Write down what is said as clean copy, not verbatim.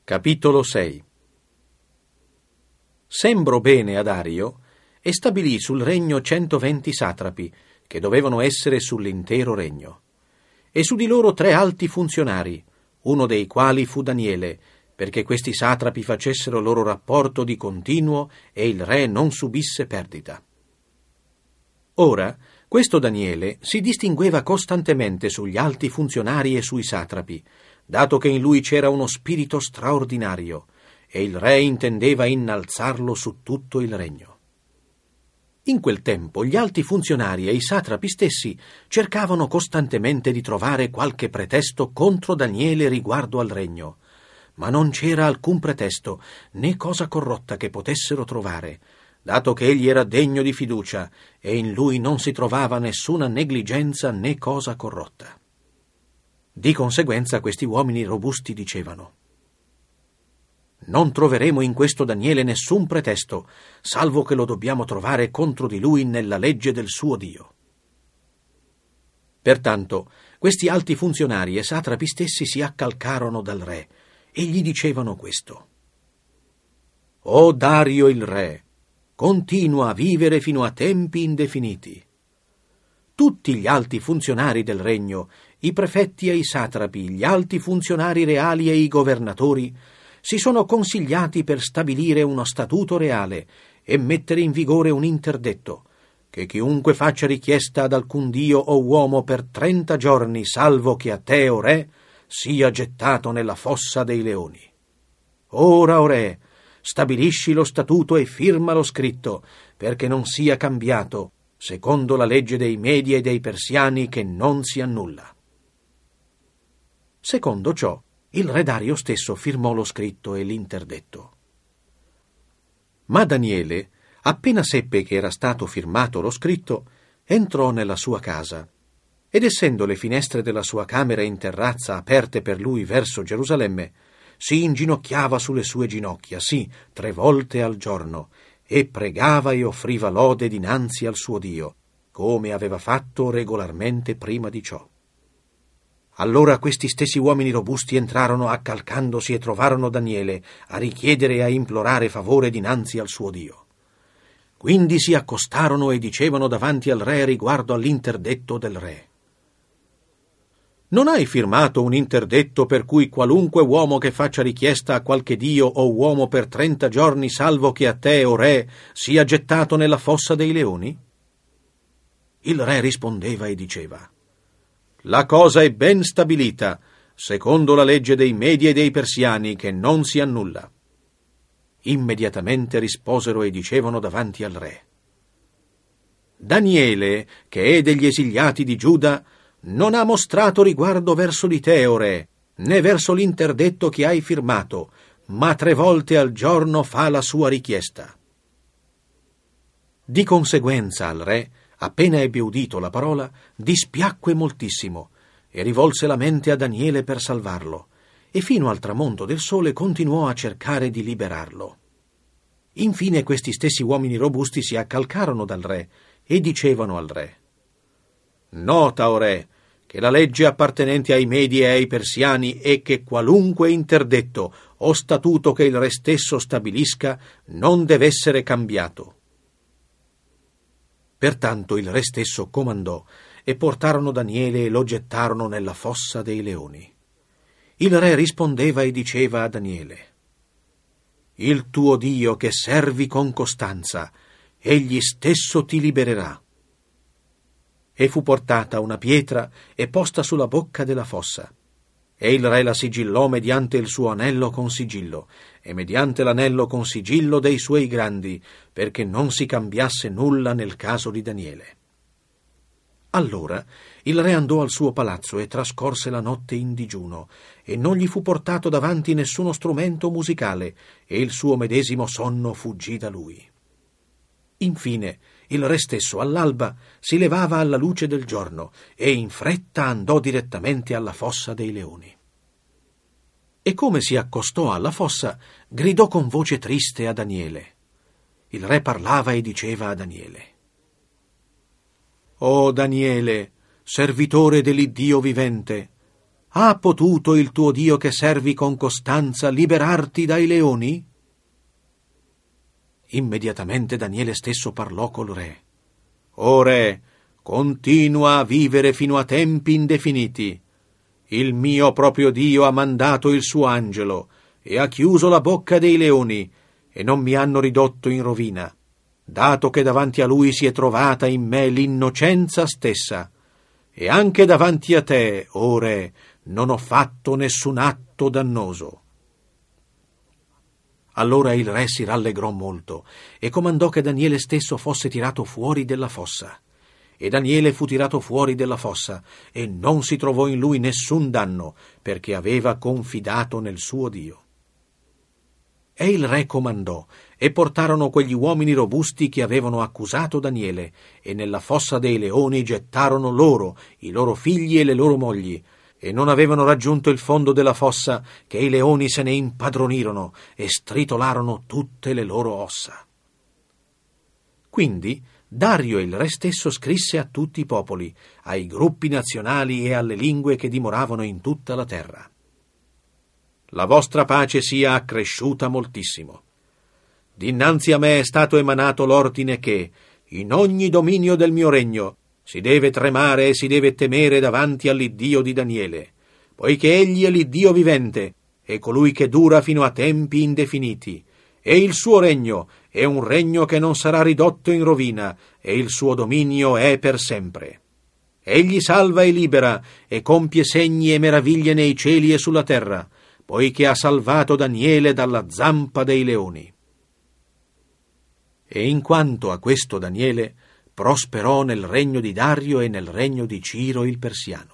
Capitolo 6. Sembrò bene a Dario e stabilì sul regno 120 satrapi, che dovevano essere sull'intero regno. E su di loro 3 alti funzionari, uno dei quali fu Daniele, perché questi satrapi facessero loro rapporto di continuo e il re non subisse perdita. Ora, questo Daniele si distingueva costantemente sugli alti funzionari e sui satrapi, dato che in lui c'era uno spirito straordinario, e il re intendeva innalzarlo su tutto il regno. In quel tempo gli alti funzionari e i satrapi stessi cercavano costantemente di trovare qualche pretesto contro Daniele riguardo al regno, ma non c'era alcun pretesto né cosa corrotta che potessero trovare, dato che egli era degno di fiducia e in lui non si trovava nessuna negligenza né cosa corrotta. Di conseguenza questi uomini robusti dicevano: «Non troveremo in questo Daniele nessun pretesto, salvo che lo dobbiamo trovare contro di lui nella legge del suo Dio». Pertanto questi alti funzionari e satrapi stessi si accalcarono dal re e gli dicevano questo: «O Dario il re, continua a vivere fino a tempi indefiniti. Tutti gli alti funzionari del regno, i prefetti e i satrapi, gli alti funzionari reali e i governatori, si sono consigliati per stabilire uno statuto reale e mettere in vigore un interdetto, che chiunque faccia richiesta ad alcun dio o uomo per 30 giorni, salvo che a te, o re, sia gettato nella fossa dei leoni. Ora, o re, stabilisci lo statuto e firma lo scritto, perché non sia cambiato, secondo la legge dei Medi e dei Persiani, che non si annulla». Secondo ciò, il re Dario stesso firmò lo scritto e l'interdetto. Ma Daniele, appena seppe che era stato firmato lo scritto, entrò nella sua casa, ed essendo le finestre della sua camera in terrazza aperte per lui verso Gerusalemme, si inginocchiava sulle sue ginocchia, sì, 3 volte al giorno, e pregava e offriva lode dinanzi al suo Dio, come aveva fatto regolarmente prima di ciò. Allora questi stessi uomini robusti entrarono accalcandosi e trovarono Daniele a richiedere e a implorare favore dinanzi al suo Dio. Quindi si accostarono e dicevano davanti al re riguardo all'interdetto del re: «Non hai firmato un interdetto per cui qualunque uomo che faccia richiesta a qualche dio o uomo per 30 giorni, salvo che a te, o re, sia gettato nella fossa dei leoni?» Il re rispondeva e diceva: «La cosa è ben stabilita, secondo la legge dei Medi e dei Persiani, che non si annulla». Immediatamente risposero e dicevano davanti al re: «Daniele, che è degli esiliati di Giuda, non ha mostrato riguardo verso di te, o re, né verso l'interdetto che hai firmato, ma 3 volte al giorno fa la sua richiesta». Di conseguenza al re, appena ebbe udito la parola, dispiacque moltissimo e rivolse la mente a Daniele per salvarlo, e fino al tramonto del sole continuò a cercare di liberarlo. Infine questi stessi uomini robusti si accalcarono dal re e dicevano al re: «Nota, o re, che la legge appartenente ai Medi e ai Persiani è che qualunque interdetto o statuto che il re stesso stabilisca non deve essere cambiato». Pertanto il re stesso comandò e portarono Daniele e lo gettarono nella fossa dei leoni. Il re rispondeva e diceva a Daniele: «Il tuo Dio che servi con costanza, egli stesso ti libererà». E fu portata una pietra e posta sulla bocca della fossa. E il re la sigillò mediante il suo anello con sigillo, e mediante l'anello con sigillo dei suoi grandi, perché non si cambiasse nulla nel caso di Daniele. Allora il re andò al suo palazzo e trascorse la notte in digiuno, e non gli fu portato davanti nessuno strumento musicale, e il suo medesimo sonno fuggì da lui. Infine il re stesso all'alba si levava alla luce del giorno e in fretta andò direttamente alla fossa dei leoni. E come si accostò alla fossa, gridò con voce triste a Daniele. Il re parlava e diceva a Daniele: «O Daniele, servitore dell'Iddio vivente, Ha potuto il tuo Dio che servi con costanza liberarti dai leoni? Immediatamente Daniele stesso parlò col re. O re, continua a vivere fino a tempi indefiniti. Il mio proprio Dio ha mandato il suo angelo e ha chiuso la bocca dei leoni e non mi hanno ridotto in rovina, dato che davanti a lui si è trovata in me l'innocenza stessa. E anche davanti a te, o re, non ho fatto nessun atto dannoso. Allora il re si rallegrò molto e comandò che Daniele stesso fosse tirato fuori della fossa. E Daniele fu tirato fuori della fossa e non si trovò in lui nessun danno, perché aveva confidato nel suo Dio. E il re comandò, e portarono quegli uomini robusti che avevano accusato Daniele, e nella fossa dei leoni gettarono loro, i loro figli e le loro mogli, e non avevano raggiunto il fondo della fossa che i leoni se ne impadronirono e stritolarono tutte le loro ossa. Quindi Dario il re stesso scrisse a tutti i popoli, ai gruppi nazionali e alle lingue che dimoravano in tutta la terra: la vostra pace sia accresciuta moltissimo. Dinanzi a me è stato emanato l'ordine che, in ogni dominio del mio regno, si deve tremare e si deve temere davanti all'Iddio di Daniele, poiché egli è l'Iddio vivente e colui che dura fino a tempi indefiniti, e il suo regno è un regno che non sarà ridotto in rovina, e il suo dominio è per sempre. Egli salva e libera e compie segni e meraviglie nei cieli e sulla terra, poiché ha salvato Daniele dalla zampa dei leoni. E in quanto a questo Daniele, prosperò nel regno di Dario e nel regno di Ciro il Persiano.